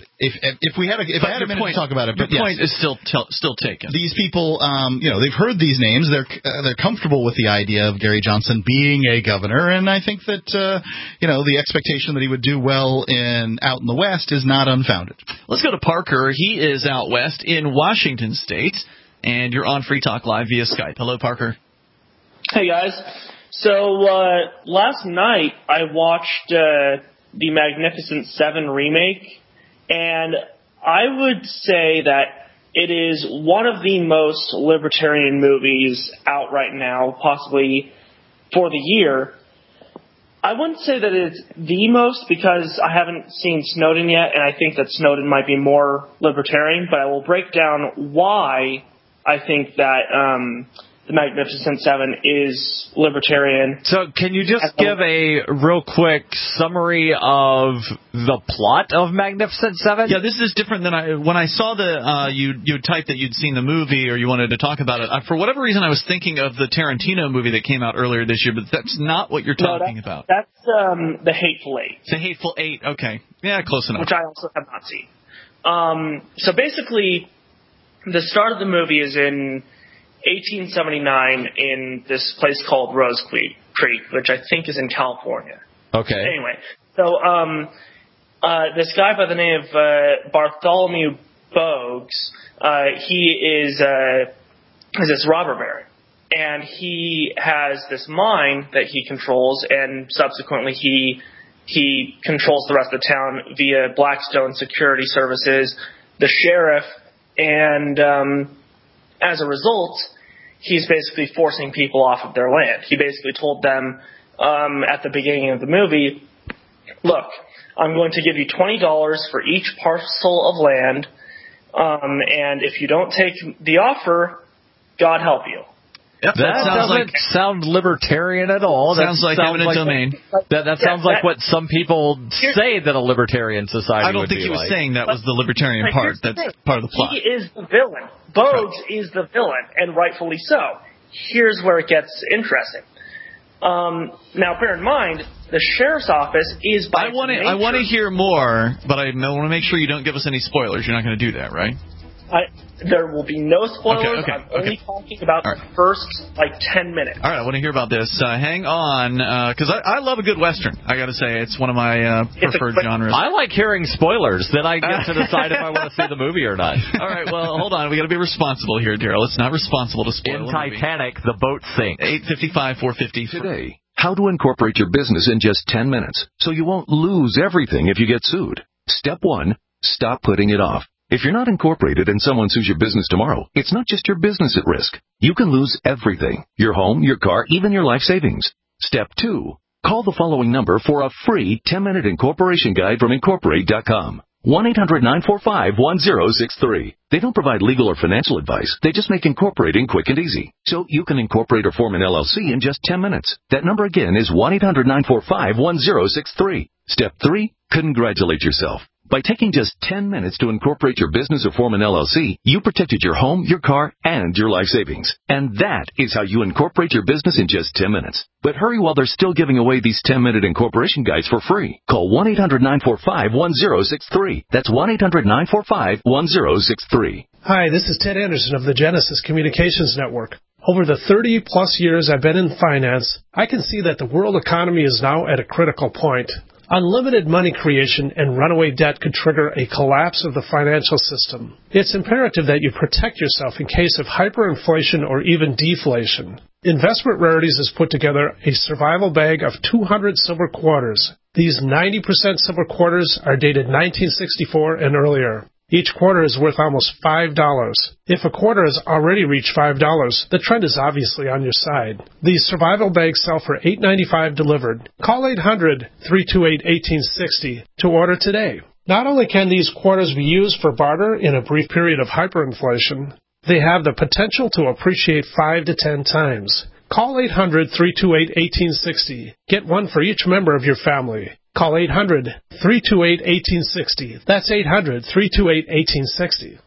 [SPEAKER 5] if I had a minute to talk about it,
[SPEAKER 3] but your point is still taken.
[SPEAKER 5] These people, they've heard these names. They're comfortable with the idea of Gary Johnson being a governor, and I think that the expectation that he would do well out in the West is not unfounded.
[SPEAKER 3] Let's go to Parker. He is out west in Washington State, and you're on Free Talk Live via Skype. Hello, Parker.
[SPEAKER 20] Hey guys. So last night I watched the Magnificent Seven remake, and I would say that it is one of the most libertarian movies out right now, possibly for the year. I wouldn't say that it's the most because I haven't seen Snowden yet, and I think that Snowden might be more libertarian, but I will break down why I think that the Magnificent Seven is libertarian.
[SPEAKER 4] So can you just give a real quick summary of the plot of Magnificent Seven?
[SPEAKER 3] Yeah, this is different than when I saw you typed that you'd seen the movie or you wanted to talk about it. For whatever reason, I was thinking of the Tarantino movie that came out earlier this year, but that's not what you're talking about.
[SPEAKER 20] That's The Hateful Eight.
[SPEAKER 3] The Hateful Eight, okay. Yeah, close enough.
[SPEAKER 20] Which I also have not seen. So basically, the start of the movie is in 1879 in this place called Rose Creek, which I think is in California.
[SPEAKER 4] Okay.
[SPEAKER 20] Anyway, so this guy by the name of Bartholomew Bogues, he is this robber baron, and he has this mine that he controls, and subsequently he controls the rest of the town via Blackstone Security Services, the sheriff, and as a result, he's basically forcing people off of their land. He basically told them at the beginning of the movie, look, I'm going to give you $20 for each parcel of land, and if you don't take the offer, God help you.
[SPEAKER 3] Yep,
[SPEAKER 4] that doesn't sound libertarian at all.
[SPEAKER 3] Sounds like eminent domain.
[SPEAKER 4] That sounds like what some people say that a libertarian society would be like.
[SPEAKER 3] I don't think he was saying that was the libertarian part. That's part of the plot.
[SPEAKER 20] He is the villain. Bogues is the villain, and rightfully so. Here's where it gets interesting. Now, bear in mind, the sheriff's office is by nature.
[SPEAKER 3] I want to hear more, but I want to make sure you don't give us any spoilers. You're not going to do that, right?
[SPEAKER 20] There will be no spoilers.
[SPEAKER 3] Okay.
[SPEAKER 20] I'm only talking about the first 10 minutes.
[SPEAKER 3] All right, I want to hear about this. Hang on, because I love a good Western. I got to say, it's one of my preferred genres.
[SPEAKER 4] I like hearing spoilers. Then I get to decide if I want to see the movie or not.
[SPEAKER 3] All right, well, hold on. We got to be responsible here, Daryl. It's not responsible to spoil.
[SPEAKER 4] In Titanic, the boat sinks.
[SPEAKER 3] 855-450.
[SPEAKER 11] Today, how to incorporate your business in just 10 minutes so you won't lose everything if you get sued. Step 1, stop putting it off. If you're not incorporated and someone sues your business tomorrow, it's not just your business at risk. You can lose everything. Your home, your car, even your life savings. Step 2. Call the following number for a free 10-minute incorporation guide from Incorporate.com. 1-800-945-1063. They don't provide legal or financial advice. They just make incorporating quick and easy. So you can incorporate or form an LLC in just 10 minutes. That number again is 1-800-945-1063. Step 3. Congratulate yourself. By taking just 10 minutes to incorporate your business or form an LLC, you protected your home, your car, and your life savings. And that is how you incorporate your business in just 10 minutes. But hurry while they're still giving away these 10-minute incorporation guides for free. Call 1-800-945-1063. That's 1-800-945-1063.
[SPEAKER 13] Hi, this is Ted Anderson of the Genesis Communications Network. Over the 30-plus years I've been in finance, I can see that the world economy is now at a critical point. Unlimited money creation and runaway debt could trigger a collapse of the financial system. It's imperative that you protect yourself in case of hyperinflation or even deflation. Investment Rarities has put together a survival bag of 200 silver quarters. These 90% silver quarters are dated 1964 and earlier. Each quarter is worth almost $5. If a quarter has already reached $5, the trend is obviously on your side. These survival bags sell for $8.95 delivered. Call 800-328-1860 to order today. Not only can these quarters be used for barter in a brief period of hyperinflation, they have the potential to appreciate 5 to 10 times. Call 800-328-1860. Get one for each member of your family. Call 800-328-1860. That's 800-328-1860.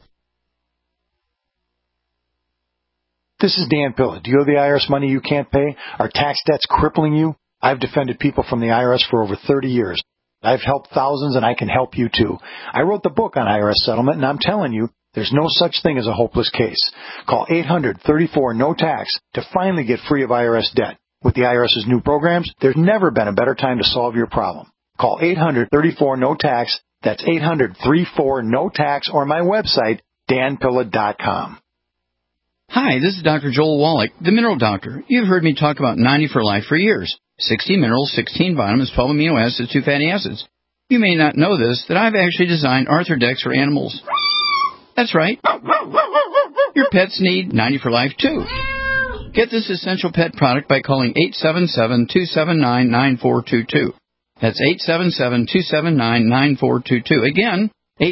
[SPEAKER 21] This is Dan Pilla. Do you owe the IRS money you can't pay? Are tax debts crippling you? I've defended people from the IRS for over 30 years. I've helped thousands, and I can help you too. I wrote the book on IRS settlement, and I'm telling you, there's no such thing as a hopeless case. Call 800-34-NO-TAX to finally get free of IRS debt. With the IRS's new programs, there's never been a better time to solve your problem. Call 800-34-NO-TAX. That's 800-34-NO-TAX, or my website, danpilla.com.
[SPEAKER 1] Hi, this is Dr. Joel Wallach, the Mineral Doctor. You've heard me talk about 90 for Life for years. 60 minerals, 16 vitamins, 12 amino acids, 2 fatty acids. You may not know this, that I've actually designed Arthrodex for animals. That's right. Your pets need 90 for Life, too. Get this essential pet product by calling 877-279-9422. That's 877-279-9422. Again,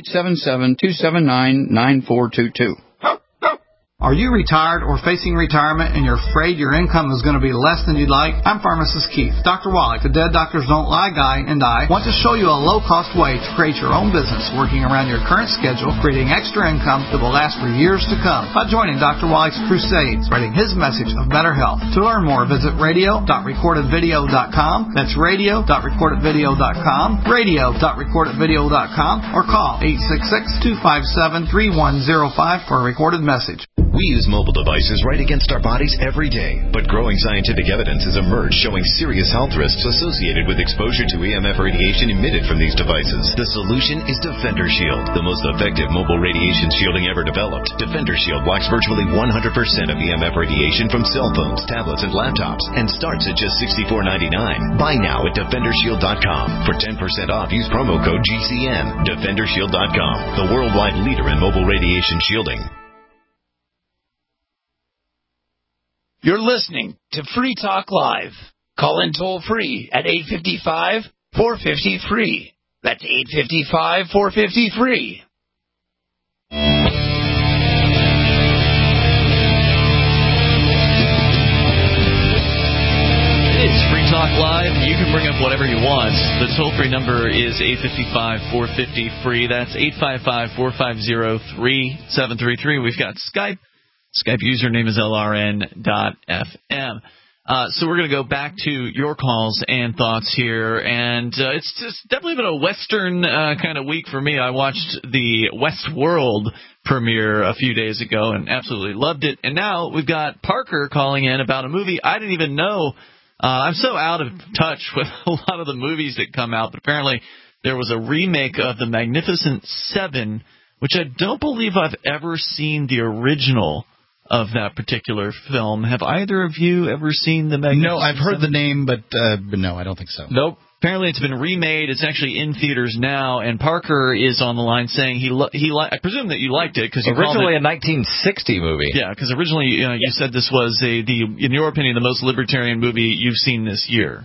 [SPEAKER 1] 877-279-9422.
[SPEAKER 22] Are you retired or facing retirement and you're afraid your income is going to be less than you'd like? I'm Pharmacist Keith. Dr. Wallach, the Dead Doctors Don't Lie guy, and I want to show you a low-cost way to create your own business working around your current schedule, creating extra income that will last for years to come by joining Dr. Wallach's crusade, spreading his message of better health. To learn more, visit radio.recordedvideo.com. That's radio.recordedvideo.com, radio.recordedvideo.com, or call 866-257-3105 for a recorded message.
[SPEAKER 23] We use mobile devices right against our bodies every day, but growing scientific evidence has emerged showing serious health risks associated with exposure to EMF radiation emitted from these devices. The solution is Defender Shield, the most effective mobile radiation shielding ever developed. Defender Shield blocks virtually 100% of EMF radiation from cell phones, tablets, and laptops, and starts at just $64.99. Buy now at DefenderShield.com. For 10% off, use promo code GCN. DefenderShield.com, the worldwide leader in mobile radiation shielding.
[SPEAKER 14] You're listening to Free Talk Live. Call in toll-free at 855-450-FREE. That's 855-450-FREE.
[SPEAKER 3] It's Free Talk Live. You can bring up whatever you want. The toll-free number is 855-450-FREE. That's 855-450-3733. We've got Skype. Skype username is LRN.FM. So we're going to go back to your calls and thoughts here. And it's just definitely been a Western kind of week for me. I watched the Westworld premiere a few days ago and absolutely loved it. And now we've got Parker calling in about a movie I didn't even know. I'm so out of touch with a lot of the movies that come out, but apparently there was a remake of The Magnificent Seven, which I don't believe I've ever seen the original of that particular film. Have either of you ever seen The Magnificent
[SPEAKER 5] No, I've heard
[SPEAKER 3] Seven?
[SPEAKER 5] the name, but no, I don't think so.
[SPEAKER 3] Nope. Apparently it's been remade. It's actually in theaters now, and Parker is on the line saying I presume that you liked it because you
[SPEAKER 4] originally
[SPEAKER 3] called it
[SPEAKER 4] a 1960 movie.
[SPEAKER 3] Yeah, because originally you said this was in your opinion, the most libertarian movie you've seen this year.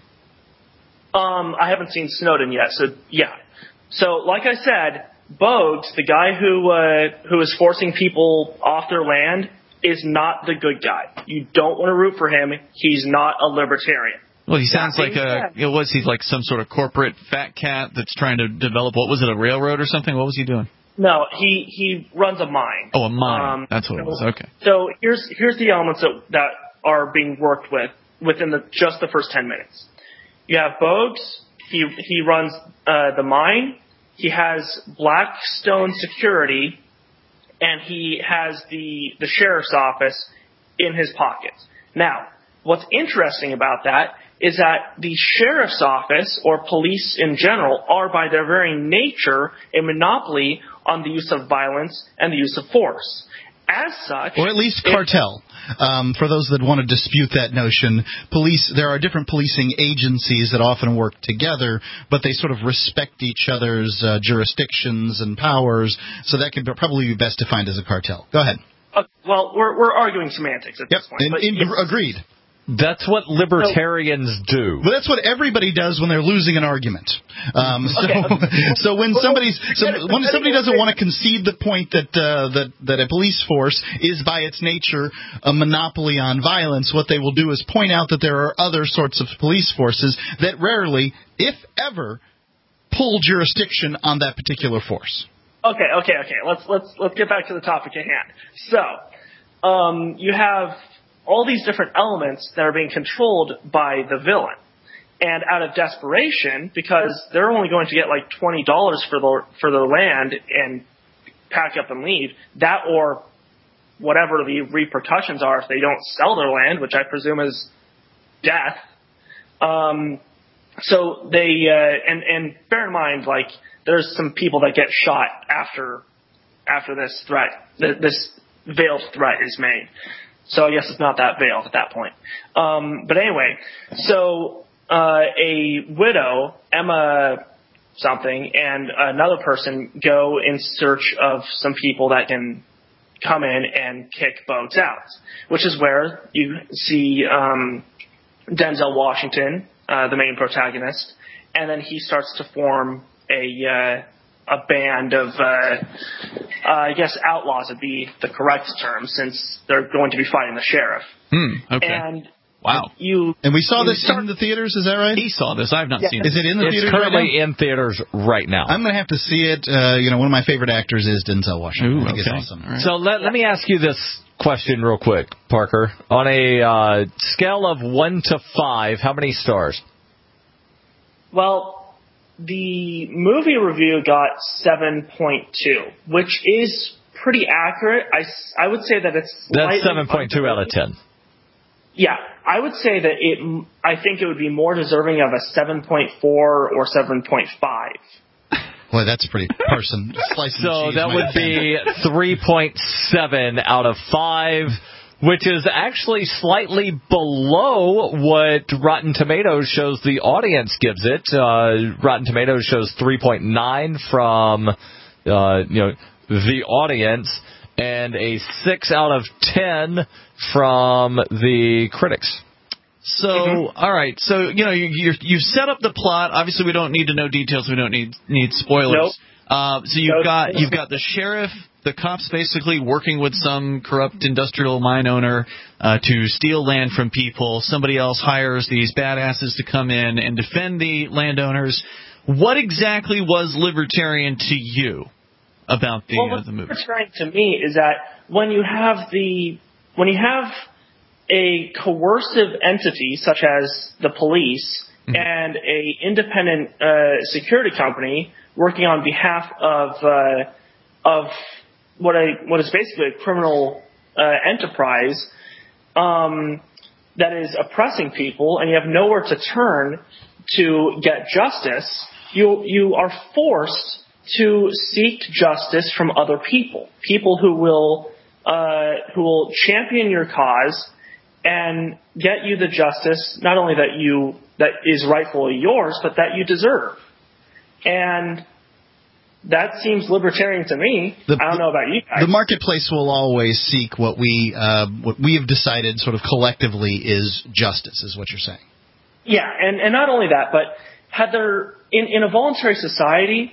[SPEAKER 20] I haven't seen Snowden yet, so yeah. So like I said, Bogues, the guy who is forcing people off their land, is not the good guy. You don't want to root for him. He's not a libertarian.
[SPEAKER 3] Well, he sounds like was he like some sort of corporate fat cat that's trying to develop, what was it, a railroad or something? What was he doing?
[SPEAKER 20] No, he runs a mine.
[SPEAKER 3] Oh, a mine. That's what it was. Okay.
[SPEAKER 20] So here's the elements that are being worked within just the first 10 minutes. You have Bogues. He runs the mine. He has Blackstone Security. And he has the sheriff's office in his pockets. Now, what's interesting about that is that the sheriff's office, or police in general, are by their very nature a monopoly on the use of violence and the use of force. As such,
[SPEAKER 5] or at least cartel. For those that want to dispute that notion, there are different policing agencies that often work together, but they sort of respect each other's jurisdictions and powers, so that could probably be best defined as a cartel. Go ahead.
[SPEAKER 20] Well, we're arguing semantics at this point.
[SPEAKER 5] Agreed.
[SPEAKER 4] That's what libertarians do.
[SPEAKER 5] Well, that's what everybody does when they're losing an argument. So when somebody doesn't want to concede the point that a police force is by its nature a monopoly on violence, what they will do is point out that there are other sorts of police forces that rarely, if ever, pull jurisdiction on that particular force.
[SPEAKER 20] Okay. Let's get back to the topic at hand. So, you have all these different elements that are being controlled by the villain. And out of desperation, because they're only going to get like $20 for their land and pack up and leave, that or whatever the repercussions are if they don't sell their land, which I presume is death. So they and bear in mind, like, there's some people that get shot after this threat, this veiled threat is made. So I guess it's not that veiled at that point. But anyway, so a widow, Emma something, and another person go in search of some people that can come in and kick boats out, which is where you see Denzel Washington, the main protagonist, and then he starts to form a band of, I guess outlaws would be the correct term, since they're going to be fighting the sheriff.
[SPEAKER 3] Okay.
[SPEAKER 20] And
[SPEAKER 3] wow.
[SPEAKER 5] And we saw this in the theaters, is that right?
[SPEAKER 3] He saw this. I've not seen it.
[SPEAKER 5] Is it in the theaters?
[SPEAKER 4] It's currently in theaters right now.
[SPEAKER 5] I'm going to have to see it. One of my favorite actors is Denzel Washington. I think it's awesome.
[SPEAKER 4] Right. So let me ask you this question real quick, Parker. On a scale of 1 to 5, how many stars?
[SPEAKER 20] Well, the movie review got 7.2, which is pretty accurate. I would say that it's
[SPEAKER 4] that's 7.2 out of 10.
[SPEAKER 20] Yeah, I would say that I think it would be more deserving of a 7.4 or 7.5.
[SPEAKER 5] Boy, that's pretty person.
[SPEAKER 4] So that would be 3.7 out of 5, which is actually slightly below what Rotten Tomatoes shows the audience gives it. Rotten Tomatoes shows 3.9 from the audience, and a 6 out of 10 from the critics.
[SPEAKER 3] So, all right. So, you set up the plot. Obviously, we don't need to know details. We don't need spoilers. Nope. So you've got the sheriff, the cops basically working with some corrupt industrial mine owner to steal land from people. Somebody else hires these badasses to come in and defend the landowners. What exactly was libertarian to you about the movie?
[SPEAKER 20] What's libertarian to me is that when you have a coercive entity such as the police and a independent security company working on behalf of what is basically a criminal enterprise that is oppressing people, and you have nowhere to turn to get justice, you are forced to seek justice from other people who will champion your cause and get you the justice not only that is rightfully yours, but that you deserve. And that seems libertarian to me. I don't know about you guys.
[SPEAKER 5] The marketplace will always seek what we have decided sort of collectively is justice, is what you're saying.
[SPEAKER 20] Yeah, and not only that, but had there in a voluntary society,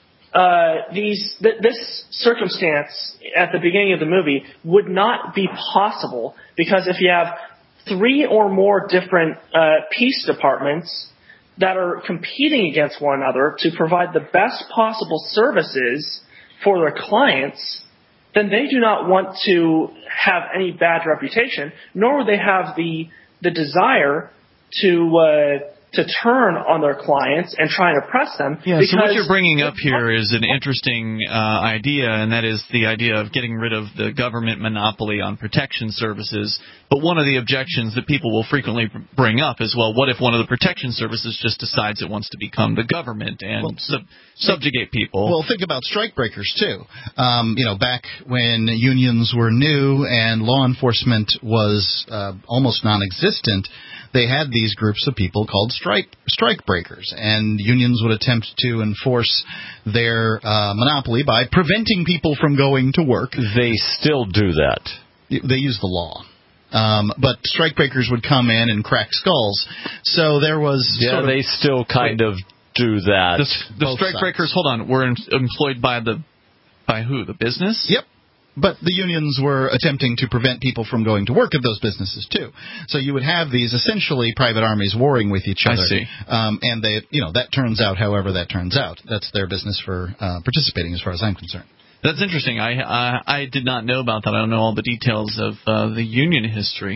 [SPEAKER 20] this circumstance at the beginning of the movie would not be possible, because if you have 3 or more different peace departments that are competing against one another to provide the best possible services for their clients, then they do not want to have any bad reputation, nor would they have the desire to turn on their clients and try and oppress them.
[SPEAKER 3] Yeah, so what you're bringing up here is an interesting idea, and that is the idea of getting rid of the government monopoly on protection services. But one of the objections that people will frequently bring up is, well, what if one of the protection services just decides it wants to become the government and subjugate people?
[SPEAKER 5] Well, think about strikebreakers, too. Back when unions were new and law enforcement was almost non-existent, they had these groups of people called strike breakers, and unions would attempt to enforce their monopoly by preventing people from going to work.
[SPEAKER 4] They still do that.
[SPEAKER 5] They use the law. But strike breakers would come in and crack skulls. So there was
[SPEAKER 4] they still kind of do that.
[SPEAKER 3] The strike breakers, hold on, were employed by who? The business?
[SPEAKER 5] Yep. But the unions were attempting to prevent people from going to work at those businesses, too. So you would have these essentially private armies warring with each other.
[SPEAKER 3] I see.
[SPEAKER 5] And that turns out however that turns out. That's their business for participating as far as I'm concerned.
[SPEAKER 3] That's interesting. I did not know about that. I don't know all the details of the union history.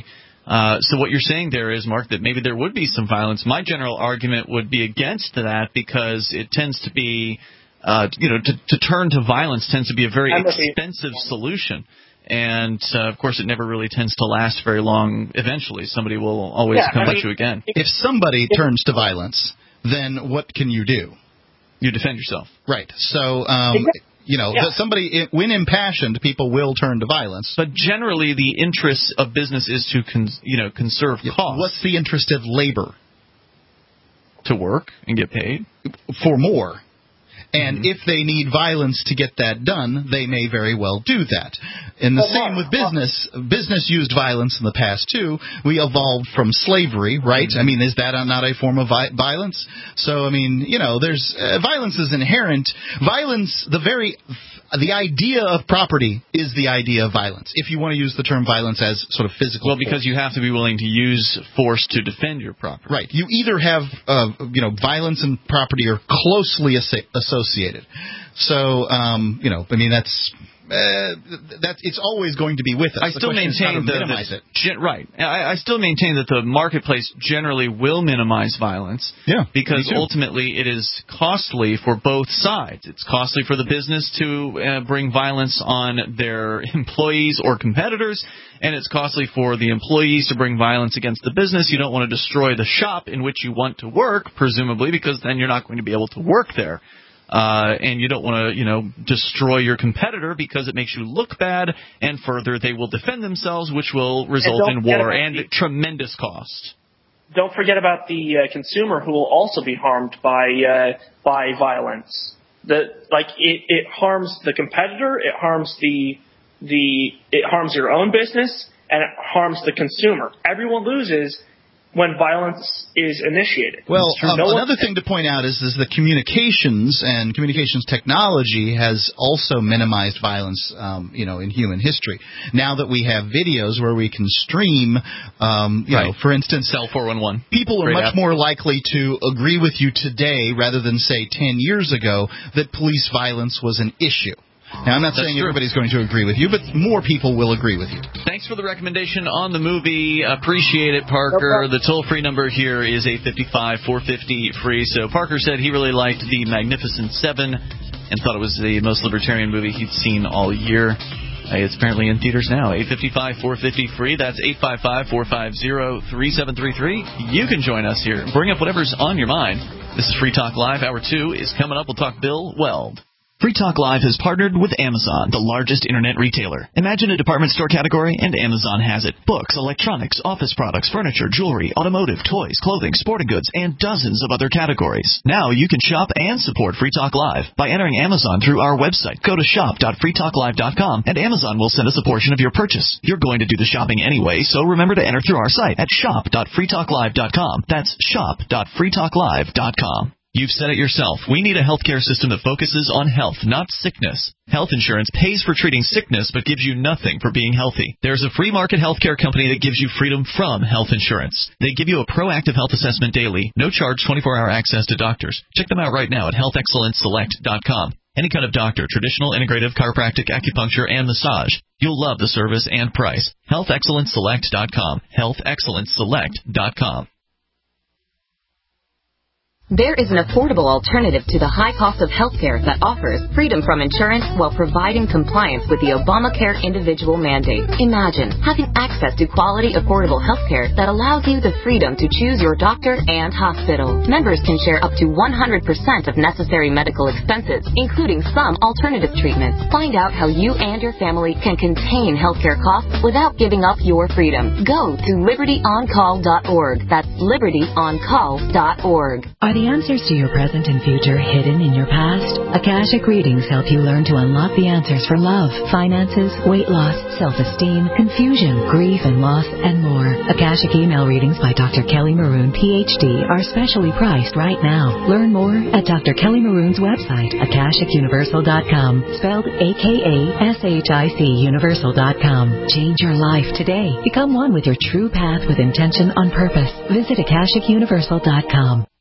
[SPEAKER 3] So what you're saying there is, Mark, that maybe there would be some violence. My general argument would be against that because it tends to be, to turn to violence tends to be a very expensive solution. And, of course, it never really tends to last very long. Eventually, somebody will always come at you again.
[SPEAKER 5] If somebody turns to violence, then what can you do?
[SPEAKER 3] You defend yourself.
[SPEAKER 5] Right. So, somebody, when impassioned, people will turn to violence.
[SPEAKER 3] But generally, the interest of business is to, conserve costs.
[SPEAKER 5] What's the interest of labor?
[SPEAKER 3] To work and get paid.
[SPEAKER 5] For more. And if they need violence to get that done, they may very well do that. And the same with business. Business used violence in the past, too. We evolved from slavery, right? I mean, is that not a form of violence? So, I mean, there's violence is inherent. Violence, the idea of property is the idea of violence, if you want to use the term violence as sort of physical force.
[SPEAKER 3] Because you have to be willing to use force to defend your property.
[SPEAKER 5] Right. You either have, violence and property are closely associated. So, that's it's always going to be with us.
[SPEAKER 3] I still maintain I still maintain that the marketplace generally will minimize violence.
[SPEAKER 5] Yeah,
[SPEAKER 3] because ultimately it is costly for both sides. It's costly for the business to bring violence on their employees or competitors, and it's costly for the employees to bring violence against the business. You don't want to destroy the shop in which you want to work, presumably, because then you're not going to be able to work there. And you don't want to, destroy your competitor because it makes you look bad, and further, they will defend themselves, which will result in war and tremendous cost.
[SPEAKER 20] Don't forget about the consumer who will also be harmed by violence. It harms the competitor, it harms it harms your own business, and it harms the consumer. Everyone loses when violence is initiated.
[SPEAKER 5] Well, another thing to point out is the communications and communications technology has also minimized violence, in human history. Now that we have videos where we can stream, for instance,
[SPEAKER 3] Cell 411.
[SPEAKER 5] People are much more likely to agree with you today rather than, say, 10 years ago that police violence was an issue. Now, I'm not saying everybody's going to agree with you, but more people will agree with you.
[SPEAKER 3] Thanks for the recommendation on the movie. Appreciate it, Parker. The toll-free number here is 855-450-FREE. So Parker said he really liked The Magnificent Seven and thought it was the most libertarian movie he'd seen all year. It's apparently in theaters now. 855-450-FREE. That's 855-450-3733. You can join us here. Bring up whatever's on your mind. This is Free Talk Live. Hour 2 is coming up. We'll talk Bill Weld. Free Talk Live has partnered with Amazon, the largest internet retailer. Imagine a department store category, and Amazon has it. Books, electronics, office products, furniture, jewelry, automotive, toys, clothing, sporting goods, and dozens of other categories. Now you can shop and support Free Talk Live by entering Amazon through our website. Go to shop.freetalklive.com, and Amazon will send us a portion of your purchase. You're going to do the shopping anyway, so remember to enter through our site at shop.freetalklive.com. That's shop.freetalklive.com. You've said it yourself. We need a healthcare system that focuses on health, not sickness. Health insurance pays for treating sickness but gives you nothing for being healthy. There's a free market healthcare company that gives you freedom from health insurance. They give you a proactive health assessment daily, no charge 24-hour access to doctors. Check them out right now at healthexcellenceselect.com. Any kind of doctor, traditional, integrative, chiropractic, acupuncture, and massage. You'll love the service and price. healthexcellenceselect.com. healthexcellenceselect.com.
[SPEAKER 2] There is an affordable alternative to the high cost of healthcare that offers freedom from insurance while providing compliance with the Obamacare individual mandate. Imagine having access to quality, affordable healthcare that allows you the freedom to choose your doctor and hospital. Members can share up to 100% of necessary medical expenses, including some alternative treatments. Find out how you and your family can contain healthcare costs without giving up your freedom. Go to libertyoncall.org. That's libertyoncall.org.
[SPEAKER 7] Are the answers to your present and future hidden in your past? Akashic readings help you learn to unlock the answers for love, finances, weight loss, self-esteem, confusion, grief and loss, and more. Akashic email readings by Dr. Kelly Maroon, PhD, are specially priced right now. Learn more at Dr. Kelly Maroon's website, AkashicUniversal.com, spelled AKASHIC Universal.com. Change your life today. Become one with your true path with intention on purpose. Visit AkashicUniversal.com.